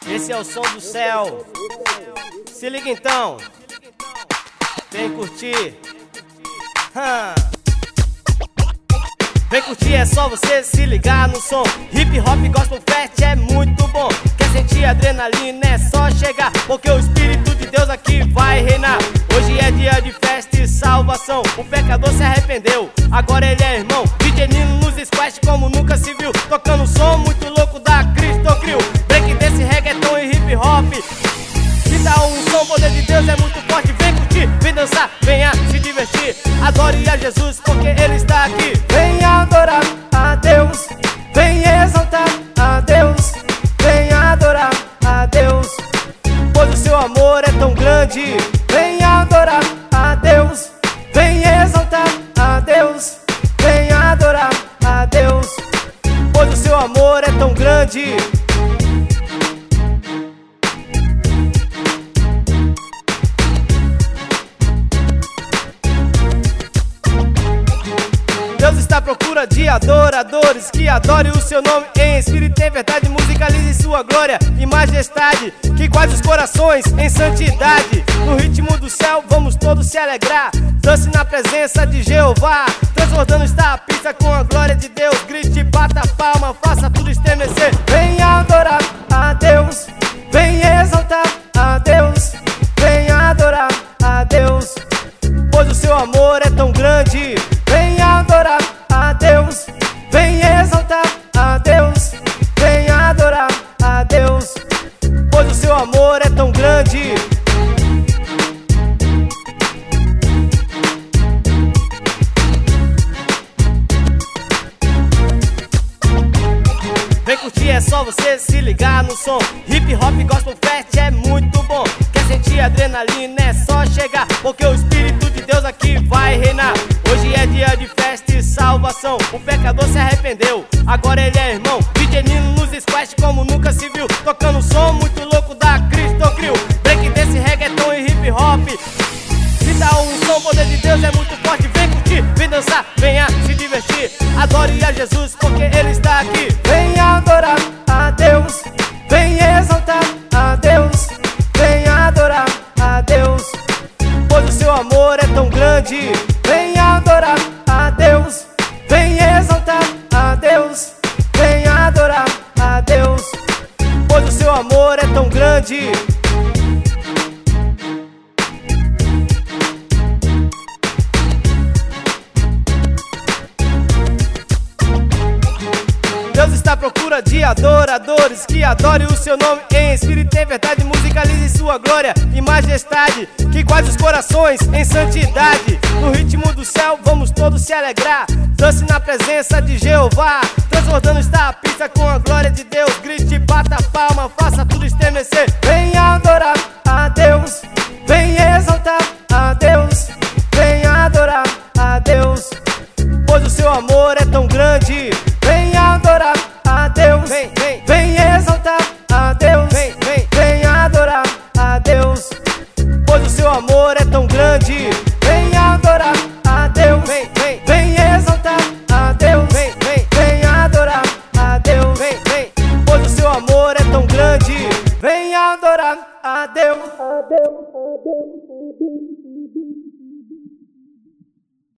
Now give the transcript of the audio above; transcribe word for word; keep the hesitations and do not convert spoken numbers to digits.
Esse é o som do céu. Se liga então. Vem curtir. Hum. Vem curtir, é só você se ligar no som. Hip Hop Gospel Fest é muito bom. Quer sentir adrenalina, é só chegar, porque o Espírito de Deus aqui vai reinar. Hoje é dia de festa e salvação. O pecador se arrependeu, agora ele é irmão. D J Nino nos squash como nunca se viu, tocando um som muito louco da Cristo Crew. Break desse reggaeton e hip hop. Que tal um som, o poder de Deus é muito forte. Vem curtir, vem dançar, venha se divertir. Adore a Jesus porque Ele está aqui. Venha adorar a Deus, vem exaltar a Deus, venha adorar a Deus, pois o seu amor é tão grande. Venha adorar a Deus, vem exaltar a Deus, venha adorar a Deus, pois o seu amor é tão grande. Deus está à procura de adoradores que adorem o seu nome em espírito e em verdade. Musicalize sua glória e majestade, que guarde os corações em santidade. No ritmo do céu vamos todos se alegrar. Dance na presença de Jeová. Transbordando está a pista com a glória de Deus. Grite, bata a palma, faça tudo estremecer. Venha adorar a Deus, vem exaltar a Deus, venha adorar a Deus, pois o seu amor é tão grande. Venha adorar a Deus, vem exaltar a Deus, venha adorar a Deus, pois o seu amor é tão grande. Vem curtir, é só você se ligar no som. Hip Hop Gospel Fest é muito bom. Quer sentir adrenalina, é só chegar, porque o Espírito de Deus aqui vai reinar. Hoje é dia de festa e salvação. O pecador se arrependeu, agora ele é irmão. D J Nino nos squash como nunca se viu, tocando um som muito louco da Cristo Crew. Break desse reggaeton e hip hop. Se dá um som, o poder de Deus é muito forte. Vem curtir, vem dançar, venha se divertir. Adore a Jesus porque Ele está aqui. Venha adorar a Deus, vem exaltar a Deus, venha adorar a Deus, pois o seu amor é tão grande. Venha adorar a Deus, vem exaltar a Deus, venha adorar a Deus, pois o seu amor é tão grande. Deus está à procura de adoradores que adorem o seu nome em espírito e em verdade. Musicalize sua glória e majestade, que guarde os corações em santidade. No ritmo do céu vamos todos se alegrar. Dance na presença de Jeová. Transbordando está a pista com a glória de Deus. Grite, bata a palma, faça tudo estremecer. Venha adorar a Deus, vem exaltar a Deus, venha adorar a Deus, pois o seu amor é tão grande. Venha adorar a Deus, vem, vem, vem exaltar a Deus, vem, vem, venha adorar a Deus, pois o seu amor é tão grande. Venha adorar a Deus, vem, vem, vem exaltar a Deus, vem, vem, venha adorar a Deus, vem, vem, pois o seu amor é tão grande. Venha adorar a Deus, a Deus, a Deus, a Deus.